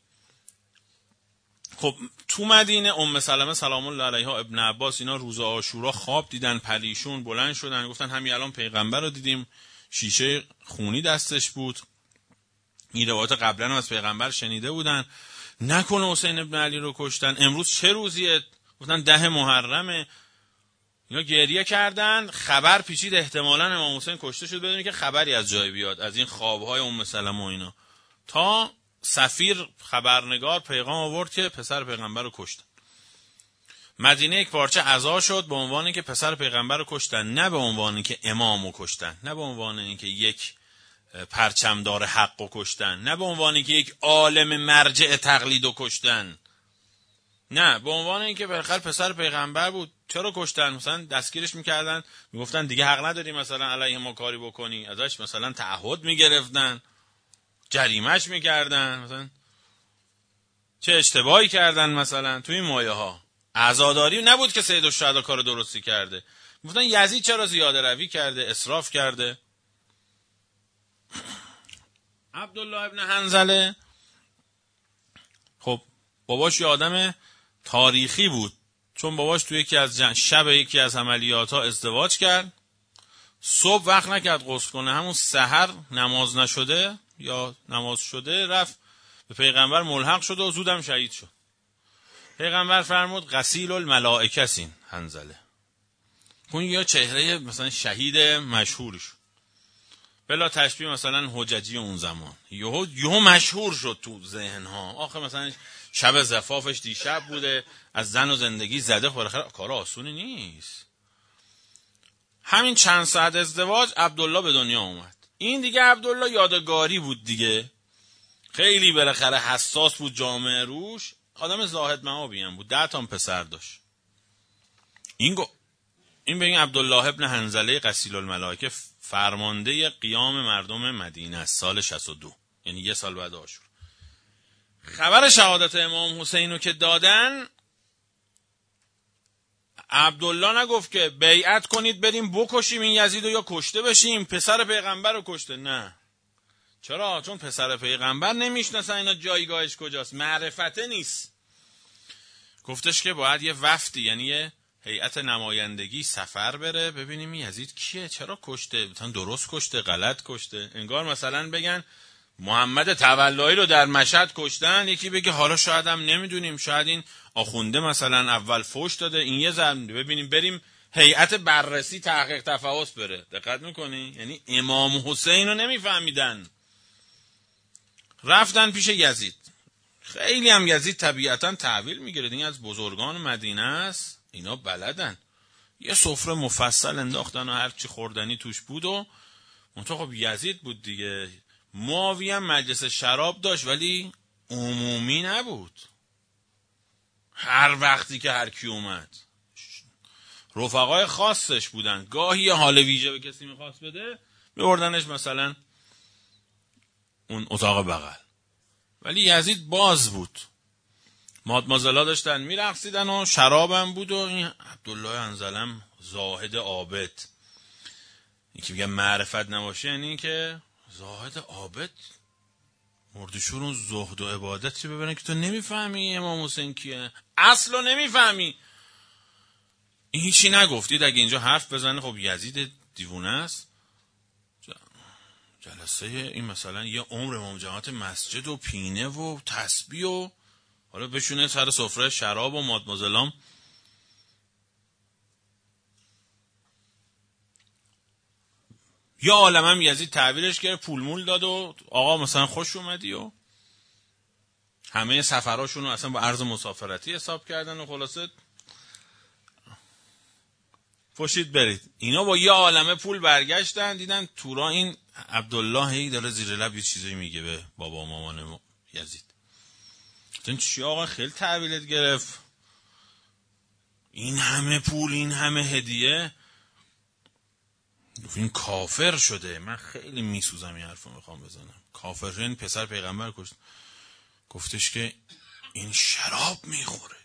Speaker 1: خب تو مدینه ام سلمه سلام الله علیها، ابن عباس، اینا روز عاشورا خواب دیدن، پریشون بلند شدن، گفتن همین الان پیغمبر رو دیدیم، شیشه خونی دستش بود. این روایات قبلا هم از پیغمبر شنیده بودن. نکنه حسین ابن علی رو کشتن. امروز چه روزیه؟ گفتن 10 محرمه. اینا گریه کردن، خبر پیچید احتمالاً امام حسین کشته شد بدون که خبری از جای بیاد، از این خوابهای ام سلمه و اینا. تا سفیر خبرنگار پیغام آورد که پسر پیغمبر رو کشتن. مدینه یک پارچه عزا شد به عنوان اینکه پسر پیغمبر رو کشتن، نه به عنوان اینکه امام رو کشتن، نه به عنوان اینکه یک پرچمدار حق رو کشتن، نه به عنوان اینکه یک عالم مرجع تقلید رو کشتن، نه به عنوان اینکه بالاخره پسر پیغمبر بود. چرا کشتن؟ مثلا دستگیرش میکردن، میگفتن دیگه حق نداری مثلا علیه ما کاری بکنی، ازش مثلا تعهد میگرفتن، جریمهش میکردن، مثلا چه اشتباهی کردن مثلا تو این مایه ها. عزاداری نبود که سید الشهدا کار درستی کرده. میگفتن یزید چرا زیاده روی کرده، اسراف کرده. عبدالله ابن حنظله خب باباش یه آدم تاریخی بود، چون باباش تو یکی از شب یکی از عملیات ها ازدواج کرد، صبح وقت نکرد غسل کنه، همون سحر نماز نشده یا نماز شده رفت به پیغمبر ملحق شد و زودم شهید شد. پیغمبر فرمود غسیل الملائکه سین حنظله. اون یا چهره مثلا شهید مشهوری شد، بلا تشبیه مثلا حججی اون زمان یهو مشهور شد تو ذهنها. آخه مثلا شب زفافش دیشب بوده، از زن و زندگی زده، بالاخره کار آسونی نیست. همین چند ساعت ازدواج عبدالله به دنیا اومد. این دیگه عبدالله یادگاری بود دیگه، خیلی بالاخره حساس بود جامعه روش، آدم زاهد مآبی هم بود، 10 تا پسر داشت. این به این عبدالله ابن حنظله غسیل الملائکه فرمانده قیام مردم مدینه است، سال 62، یعنی 1 سال بعد عاشورا. خبر شهادت امام حسین رو که دادن، عبدالله نگفت که بیعت کنید بریم بکشیم این یزید رو یا کشته بشیم، پسر پیغمبر رو کشته. نه. چرا؟ چون پسر پیغمبر نمیشناسن اینا جایگاهش کجاست، معرفته نیست. گفتش که باید یه وفدی، یعنی یه هیئت نمایندگی سفر بره ببینیم این یزید کیه، چرا کشته، مثلا درست کشته، غلط کشته. انگار مثلا بگن محمد تولایی رو در مشهد کشتن، یکی بگه حالا شاید هم نمیدونیم، شاید این آخونده مثلا اول فوش داده، این یه ذره ببینیم، بریم هیئت بررسی تحقیق تفحص بره. دقت میکنی؟ یعنی امام حسین رو نمیفهمیدن، رفتن پیش یزید. خیلی هم یزید طبیعتا تحویل میگیره، این از بزرگان مدینه است، اینا بلدن. یه سفره مفصل انداختن و هرچی خوردنی توش بود و منطقه خب یزید بود دیگه. معاویه هم مجلس شراب داشت ولی عمومی نبود، هر وقتی که هر کی اومد رفقای خاصش بودن. گاهی حال ویژه به کسی میخواست بده میبردنش مثلا اون اتاق بغل، ولی یزید باز بود. مادمازلا داشتن میرقصیدن و شرابم بود و این عبدالله حنظله زاهد عابد. یکی میگه معرفت نباشه یعنی این که زاهد عابد مردشور اون زهد و عبادت چی ببینن که تو نمیفهمی امام حسین کیه، اصلا نمیفهمی. این هیچی نگفتید اگه اینجا حرف بزنه خب یزید دیوونه است. جلسه این مثلا یه عمر امام جماعت مسجد و پینه و تسبیح و حالا بشونه سر سفره شراب و مادمازلام. یا عالمم یزید تحویلش گرفت، پول مول داد و آقا مثلا خوش اومدی و همه سفراشون رو اصلا با ارز مسافرتی حساب کردن و خلاصه پشید برید. اینا با یه عالمه پول برگشتن، دیدن تورا این عبدالله هی داره زیر لب یه چیزایی میگه به بابا مامان یزید. گفتن چی آقا خیلی تحویلت گرفت، این همه پول، این همه هدیه؟ این کافر شده. من خیلی میسوزم این حرفو میخوام بزنم. کافر شده، این پسر پیغمبر کشت. گفتش که این شراب میخوره،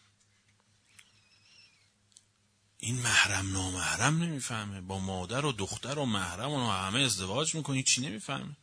Speaker 1: این محرم نامحرم نمیفهمه، با مادر و دختر و محرم و همه ازدواج میکنه، چی نمیفهمه.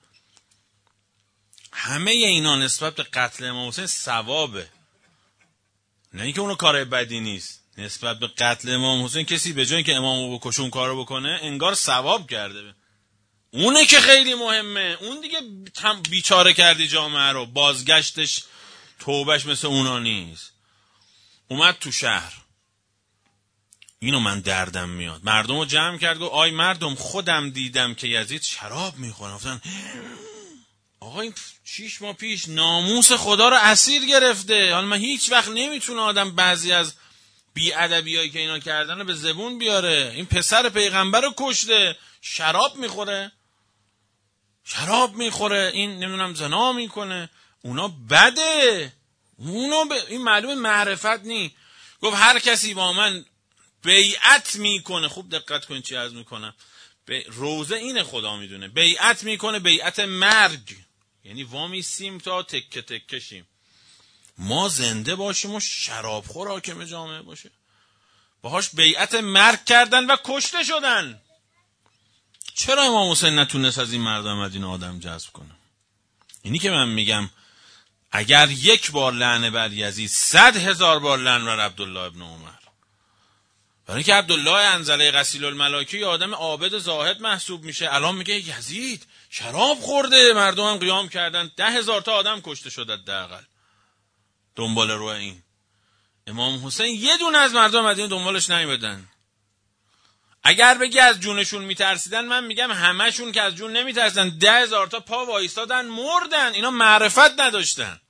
Speaker 1: همه اینا نسبت به قتل امام حسین ثوابه، نه اینکه اونو کار بدی نیست. نسبت به قتل امام حسین کسی به جای اینکه امامو بکشه اون کارو بکنه انگار ثواب کرده. اونه که خیلی مهمه. اون دیگه بیچاره کردی جامعه رو، بازگشتش توبهش مثل اونا نیست. اومد تو شهر، اینو من دردم میاد، مردم رو جمع کرد، گفت آی مردم خودم دیدم که یزید شراب میخوره. گفتن آقا این 6 ماه پیش ناموس خدا رو اسیر گرفته. حالا من هیچ وقت نمیتونه آدم بعضی از بی‌ادبیایی که اینا کردن رو به زبون بیاره. این پسر پیغمبر رو کشته، شراب میخوره، شراب میخوره، این نمیدونم زنا میکنه، اونا بده، این معلومه معرفت نی. گفت هر کسی با من بیعت میکنه، خوب دقت کنید چی عرض میکنم، روزه اینه خدا میدونه، بیعت میکنه، بیعت مرگ، یعنی وامیستیم تا تکه تکه شیم، ما زنده باشیم و شرابخور حاکم جامعه باشه. باهاش بیعت مرگ کردن و کشته شدن. چرا امام حسین نتونست از این مردم مدینه آدم جذب کنه؟ اینی که من میگم اگر یک بار لعنه بر یزید 100,000 بار لعنه بر عبدالله ابن عمر. برای اینکه عبدالله انزله غسیل الملائکه آدم عابد زاهد محسوب میشه، الان میگه یزید شراب خورده، مردم هم قیام کردن، 10,000 تا آدم کشته شده حداقل دنبال روی این. امام حسین یه دونه از مردم مدینه دنبالش نمیبدن. اگر بگی از جونشون میترسیدن، من میگم همشون که از جون نمیترسیدن، 10,000 تا پا وایستادن مردن. اینا معرفت نداشتن.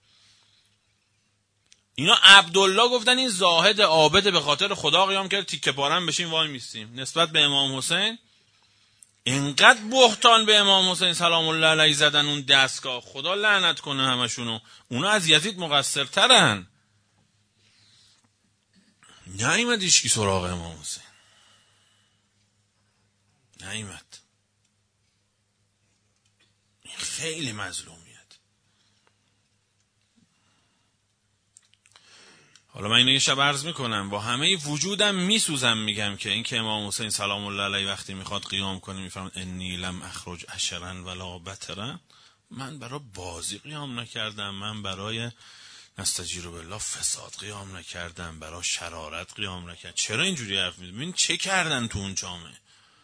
Speaker 1: اینا عبدالله گفتن این زاهد عابد به خاطر خدا قیام کرد، تیکه پارم بشین وای میستیم. نسبت به امام حسین اینقدر بهتان به امام حسین سلام الله علیه زدن اون دستگاه، خدا لعنت کنه همشونو. اونا از یزید مقصرترن. نیامد هیچکی سراغ امام حسین، نیامد. این خیلی مظلومیت. حالا من اینو یه شب عرض میکنم، با همه وجودم میسوزم، میگم که این که امام حسین سلام الله علیه وقتی میخواد قیام کنه میفرماد انی لم اخرج عشرا ولا بطرا، من برای بازی قیام نکردم، من برای نستجیر بالله فساد قیام نکردم، برای شرارت قیام نکردم. چرا اینجوری حرف میزنی؟ ببین چه کردن تو اون جامعه.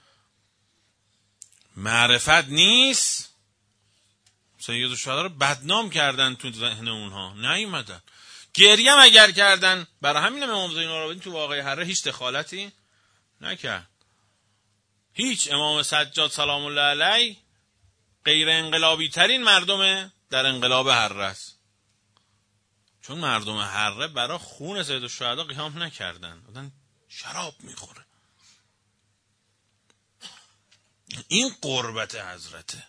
Speaker 1: معرفت نیست. سید الشهدا رو بدنام کردن تو ذهن اونها، نیومدن. گریه هم اگر کردن، برای همین امام زین العابدین تو واقعه حره هیچ دخالتی نکرد. هیچ. امام سجاد سلام الله علیه غیر انقلابی ترین مردم در انقلاب حره است، چون مردم حره برای خون سید الشهدا قیام نکردن، بودن شراب میخوره. این قربت حضرته.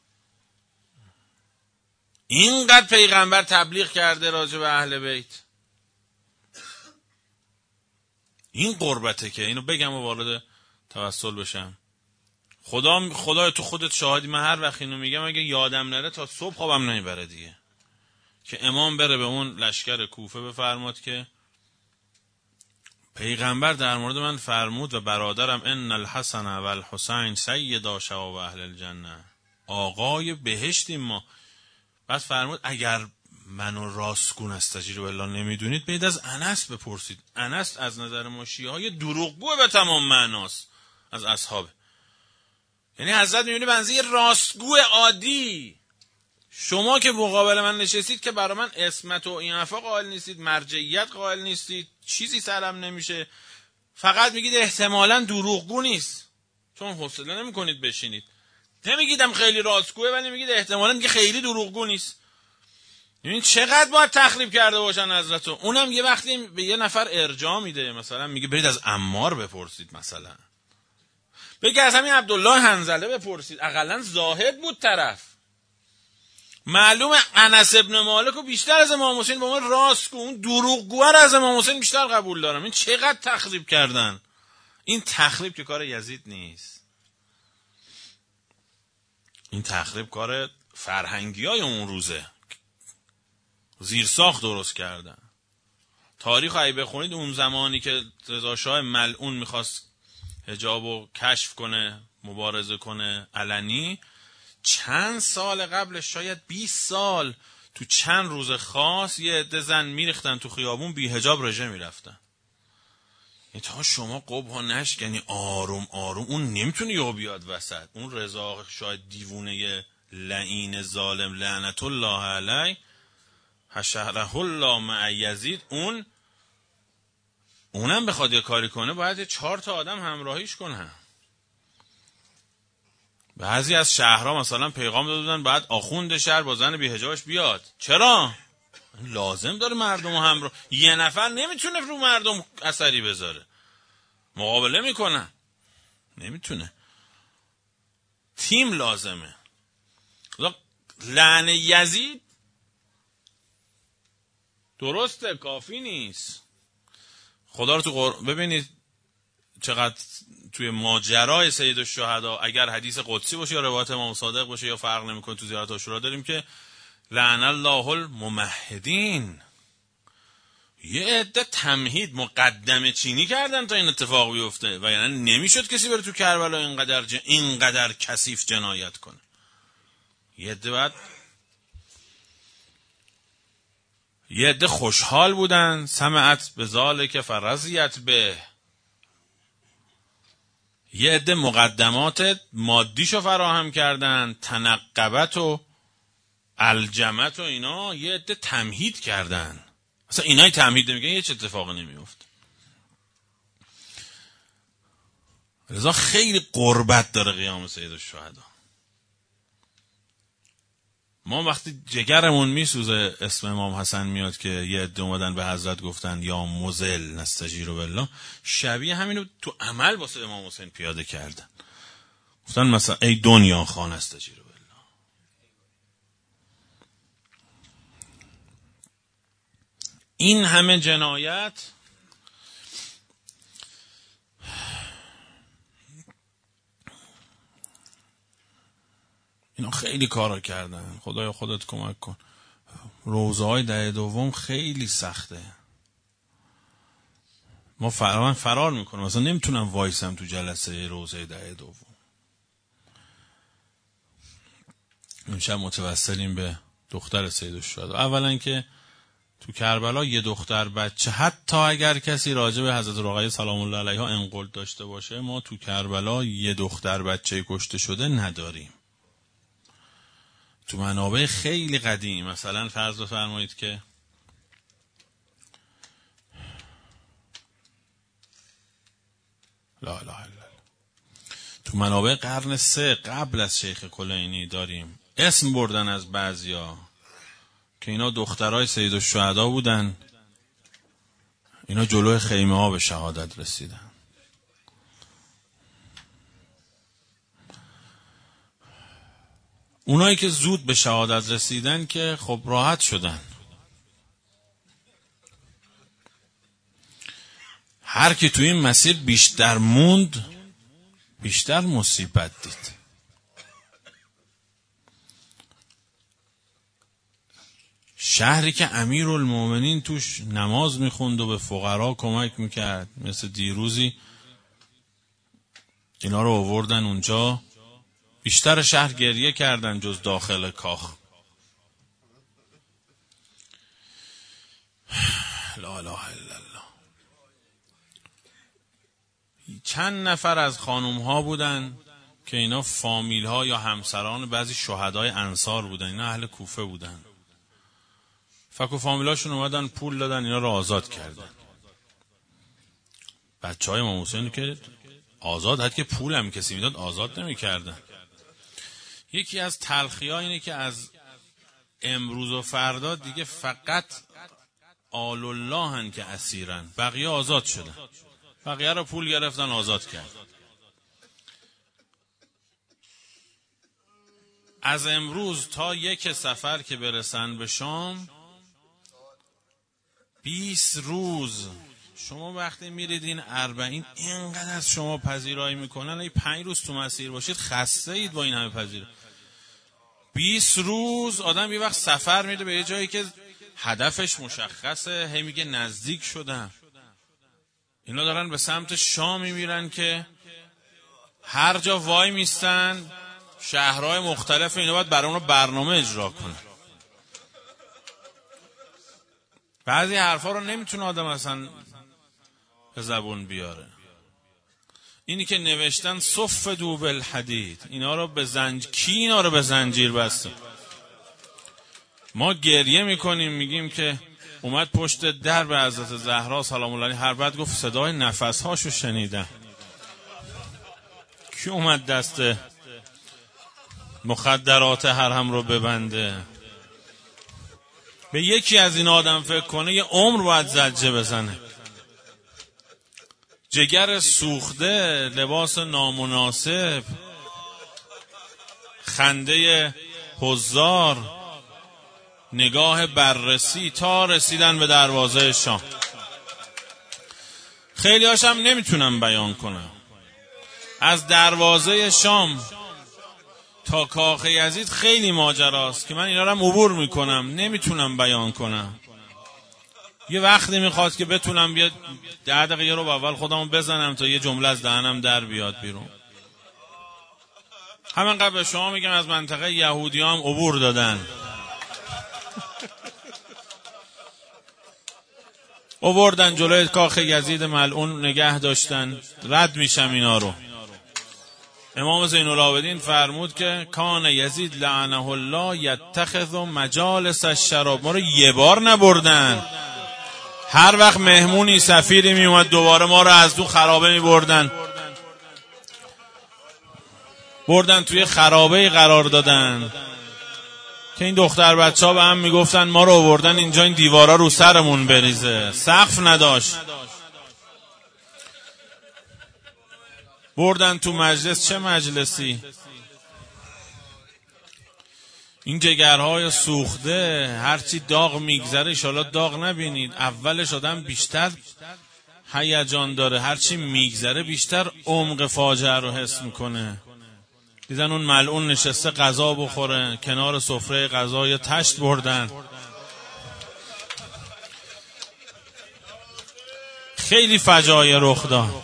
Speaker 1: اینقدر پیغمبر تبلیغ کرده راجع به اهل بیت، این قربته که اینو بگم و وارد توسل بشم. خدا تو خودت شاهدی، من هر وقت اینو میگم اگه یادم نره تا صبح خوابم نمیبره دیگه، که امام بره به اون لشکر کوفه بفرماد که پیغمبر در مورد من فرمود و برادرم ان الحسن و الحسین سیدا شباب اهل الجنه، آقای بهشتیم ما. بعد فرمود اگر منو راستگون استجیر بالله نمیدونید برید از انس بپرسید. انس از نظر ما شیعه های دروغگوه به تمام معناست از اصحابه. یعنی حضرت میبینی بنزه یه راستگو عادی. شما که مقابل من نشستید که برای من اسمت و این حرفا قائل نیستید، مرجعیت قائل نیستید، چیزی سرم نمیشه، فقط میگید احتمالاً دروغگو نیست، چون حوصله نمیکنید بشینید. نمیگیدم خیلی راستگوه ولی میگید احتمالاً میگه خیلی دروغگو نیست. این چقدر باید تخریب کرده باشن حضرتو. اونم یه وقتی به یه نفر ارجاع میده، مثلا میگه برید از عمار بپرسید، مثلا بگه از همین عبدالله حنظله بپرسید، اقلا زاهد بود طرف. معلومه انس ابن مالک رو بیشتر از امام حسین با من راست گو، اون دروغگو رو از امام حسین بیشتر قبول دارم. این چقدر تخریب کردن. این تخریب که کار یزید نیست، این تخریب کار فرهنگی های اون روزه، زیرساخت درست کردن. تاریخ اگه بخونید اون زمانی که رضا شاه ملعون میخواست حجاب رو کشف کنه، مبارزه کنه علنی، چند سال قبلش، شاید 20 سال، تو چند روز خاص یه عده زن میریختن تو خیابون بی حجاب رژه میرفتن. تا شما قبها نشکنی آروم آروم، اون نمیتونه یهو بیاد وسط. اون رضا شاید دیوونه لعین ظالم لعنت الله علیه حشره الله مع یزید، اونم بخواد یه کاری کنه باید 4 تا آدم همراهیش کنه. بعضی از شهرها مثلا پیغام دادن بعد آخوند شهر با زن بی‌حجابش بیاد. چرا؟ لازم داره مردم همراه. یه نفر نمیتونه رو مردم اثری بذاره، مقابله میکنن، نمیتونه. تیم لازمه. لعن یزید درسته، کافی نیست. خدا رو تو ببینید چقدر توی ماجرای سید الشهدا، اگر حدیث قدسی باشه یا روایت امام صادق باشه یا فرق نمیکنه، تو زیارت عاشورا داریم که لعن الله الممهدین. یه عده تمهید مقدمه چینی کردن تا این اتفاق بیفته، و یعنی نمیشد کسی بره تو کربلا اینقدر کثیف جنایت کنه. یه عده خوشحال بودن، سمعت به ذالک فرضیت به. یه عده مقدمات مادیشو فراهم کردن، تنقبت و الجمت و اینا. یه عده تمهید کردن، اصلا اینای تمهید نمیگن یه چه اتفاقی نمیفته. لذا خیلی قربت داره قیام سید الشهدا. ما وقتی جگرمون میسوزه اسم امام حسن میاد که یه عده اومدن به حضرت گفتن یا مزل نستجیر بالله، شبیه همینو تو عمل واسه امام حسین پیاده کردن. گفتن مثلا ای دنیا خان نستجیر بالله. این همه جنایت اینا خیلی کارا کردن. خدایا خودت کمک کن. روزه های دهه دوم خیلی سخته. ما فرار میکنم، مثلا نمیتونم وایسم تو جلسه روزه دهه دوم. امشب متوسلیم به دختر سید الشهدا. اولا که تو کربلا یه دختر بچه، حتی اگر کسی راجع به حضرت رقیه سلام الله علیها انقل داشته باشه، ما تو کربلا یه دختر بچه کشته شده نداریم. تو منابع خیلی قدیم، مثلا فرض بفرمایید که لا اله الا الله، تو منابع قرن 3 قبل از شیخ کلینی داریم اسم بردن از بعضیا که اینا دخترای سید الشهدا بودن، اینا جلوی خیمه ها به شهادت رسیدن. اونایی که زود به شهادت رسیدن که خب راحت شدن. هر کی توی این مسیر بیشتر موند بیشتر مصیبت دید. شهری که امیرالمومنین توش نماز میخوند و به فقرا کمک میکرد، مثل دیروزی اینا رو آوردن اونجا، بیشتر شهر گریه کردن جز داخل کاخ. لا اله الا الله. چند نفر از خانوم ها بودن که اینا فامیل ها یا همسران بعضی شهدای انصار بودن، اینا اهل کوفه بودن. فک و فامیلاشون اومدن پول دادن اینا رو آزاد کردن. بچه های امام حسین که آزاد، حتی که پول هم کسی میداد آزاد نمی کردن. یکی از تلخی‌ها اینه که از امروز و فردا دیگه فقط آل الله هن که اسیرن، بقیه آزاد شدن، بقیه رو پول گرفتن آزاد کرد. از امروز تا یک سفر که برسن به شام 20 روز، شما وقتی میرید این 40 اینقدر از شما پذیرایی میکنن، این 5 روز تو مسیر باشید خسته اید با این همه پذیرایی. 20 روز آدم یه وقت سفر میده به یه جایی که هدفش مشخصه، هی میگه نزدیک شدم. اینا دارن به سمت شام میمیرن که هر جا وای میستن شهرهای مختلف اینا باید برای اونو برنامه اجرا کنن. بعضی حرفا رو نمیتونه آدم اصلا به زبون بیاره. اینی که نوشتن صفدوا بالحدید، اینا رو به کی اینا رو به زنجیر بسته؟ ما گریه میکنیم میگیم که اومد پشت در به حضرت زهرا سلام الله علیها، هر بعد گفت صدای نفسهاشو شنیدم. کی اومد دست مخدرات حرم رو ببنده؟ به یکی از این آدم فکر کنه یه عمر باید زجه بزنه. جگر سوخته، لباس نامناسب، خنده حضار، نگاه بررسی تا رسیدن به دروازه شام. خیلی هاشم نمیتونم بیان کنم. از دروازه شام تا کاخ یزید خیلی ماجراست که من اینا رو عبور میکنم، نمیتونم بیان کنم. یه وقتی میخواد که بتونم 10 دقیقه رو اول خودمو بزنم تا یه جمله از دهنم در بیاد بیرون. همینقدر به شما میگم از منطقه یهودی هم عبور دادن، آوردن جلوی کاخ یزید ملعون نگه داشتن. رد میشم اینا رو. امام زین العابدین فرمود که کان یزید لعنه الله یتخذ مجالس الشراب. ما رو یه بار نبردن، هر وقت مهمونی سفیری می اومد دوباره ما رو از تو خرابه می بردن توی خرابه قرار دادن که این دختر بچه ها به هم می گفتن ما رو آوردن اینجا این دیوارا رو سرمون بریزه، سقف نداشت. بردن تو مجلس. چه مجلسی؟ این جگرهای سوخته هرچی داغ میگذره انشالله داغ نبینید. اولش آدم بیشتر هیجان داره، هرچی میگذره بیشتر عمق فاجعه رو حس میکنه. دیدن اون ملعون نشسته غذا بخوره، کنار سفره غذا یه تشت بردن. خیلی فجایع رخ داد.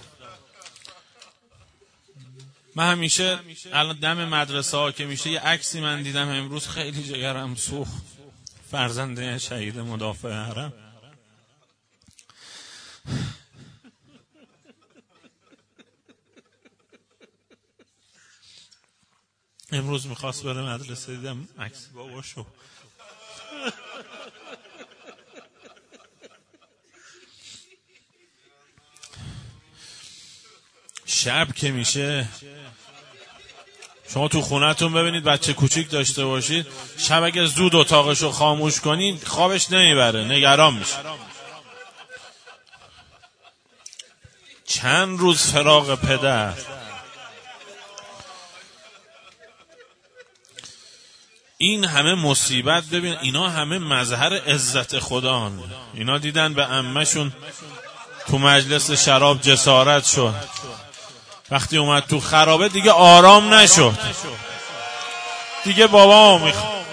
Speaker 1: من همیشه الان دم مدرسه ها که میشه یه عکسی من دیدم امروز خیلی جگرم سوخت. فرزند شهید مدافع حرم امروز میخواست بره مدرسه، دیدم عکس باباشو. شب که میشه شما تو خونه‌تون ببینید بچه کوچیک داشته باشید، شب اگه زود اتاقشو خاموش کنید خوابش نمیبره، نگران میشه. چند روز فراق پدر. این همه مصیبت، ببین اینا همه مظهر عزت خدا. اینا دیدن به عمه‌شون تو مجلس شراب جسارت شد، وقتی اومد تو خرابه دیگه آرام نشد، دیگه بابا میخواد.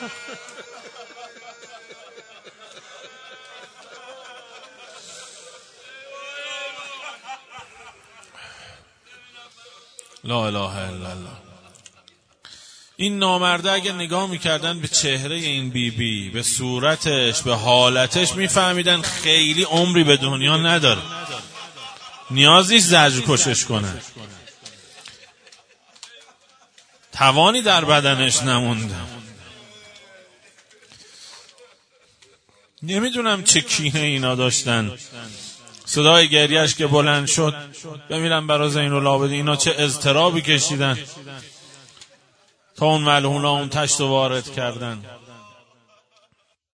Speaker 1: لا اله الا الله. این نامرده اگه نگاه میکردن به چهره این بیبی، به صورتش، به حالتش، میفهمیدن خیلی عمری به دنیا نداره، نیازی زجر کشش کنه، توانی در بدنش نمونده. نمیدونم چه کینه اینا داشتن. صدای گریهش که بلند شد بمیرم برای زین العابدین، اینا چه اضطرابی کشیدن. تا اون ملعونا اون تشت رو وارد کردن.